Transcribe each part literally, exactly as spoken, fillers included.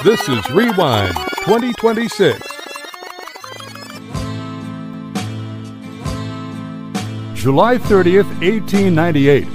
This is Rewind twenty twenty-six. July thirtieth, eighteen ninety-eight.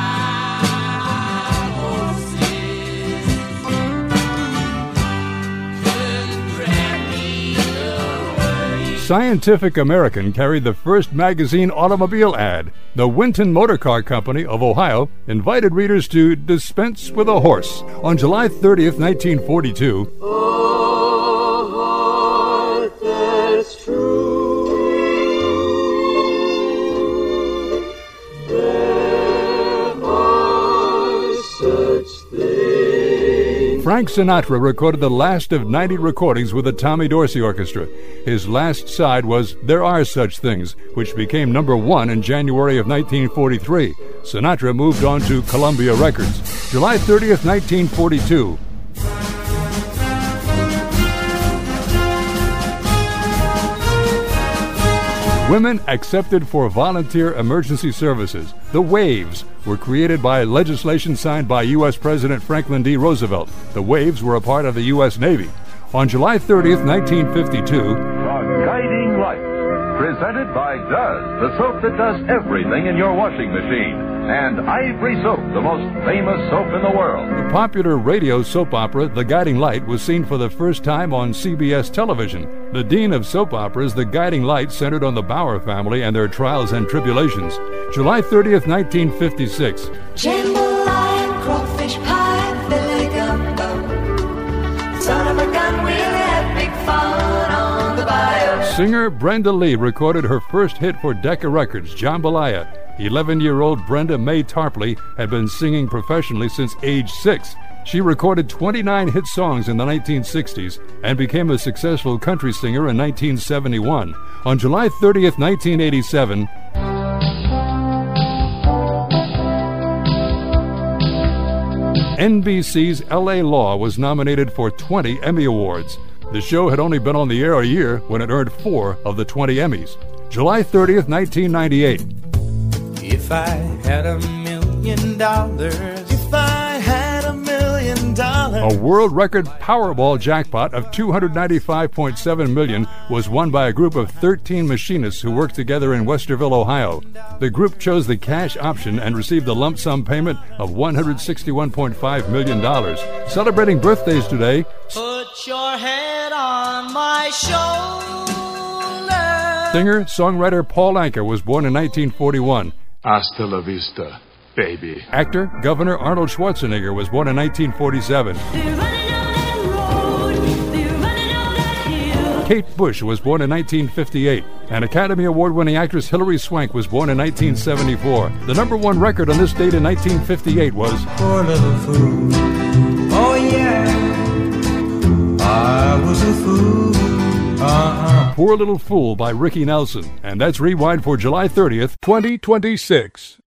Scientific American carried the first magazine automobile ad. The Winton Motor Car Company of Ohio invited readers to dispense with a horse. On July thirtieth, nineteen forty-two, a heart that's true, there are such things. Frank Sinatra recorded the last of ninety recordings with the Tommy Dorsey Orchestra. His last side was There Are Such Things, which became number one in January of nineteen forty-three. Sinatra moved on to Columbia Records. July thirtieth, nineteen forty-two. Women accepted for volunteer emergency services. The WAVES were created by legislation signed by U S President Franklin D. Roosevelt. The WAVES were a part of the U S Navy. On July thirtieth, nineteen fifty-two, The Guiding Light, presented by Duz, the soap that does everything in your washing machine, and Ivory Soap, the most famous soap in the world. the popular radio soap opera The Guiding Light was seen for the first time on C B S television. The dean of soap operas, The Guiding Light, centered on the Bauer family and their trials and tribulations. July thirtieth, nineteen fifty-six. Jambalaya, crawfish pie, filet gumbo. Son of a gun, we'll have big fun on the bayou. Singer Brenda Lee recorded her first hit for Decca Records, Jambalaya. eleven-year-old Brenda Mae Tarpley had been singing professionally since age six. She recorded twenty-nine hit songs in the nineteen sixties and became a successful country singer in nineteen seventy-one. On July thirtieth, nineteen eighty-seven, N B C's L A Law was nominated for twenty Emmy Awards. The show had only been on the air a year when it earned four of the twenty Emmys. July thirtieth, nineteen ninety-eight. If I had a million dollars, if I had a million dollars. A world record Powerball jackpot of two hundred ninety-five point seven million dollars was won by a group of thirteen machinists who worked together in Westerville, Ohio. The group chose the cash option and received a lump sum payment of one hundred sixty-one point five million dollars. Celebrating birthdays today, Put your head on my shoulder. singer, songwriter Paul Anka was born in nineteen forty-one. Hasta la vista, baby. Actor, Governor Arnold Schwarzenegger was born in nineteen forty-seven. Kate Bush was born in nineteen fifty-eight. And Academy Award-winning actress Hilary Swank was born in nineteen seventy-four. The number one record on this date in nineteen fifty-eight was Poor little fool. Oh yeah, I was a fool. Uh-huh. Poor Little Fool by Ricky Nelson. And that's Rewind for July thirtieth, twenty twenty-six.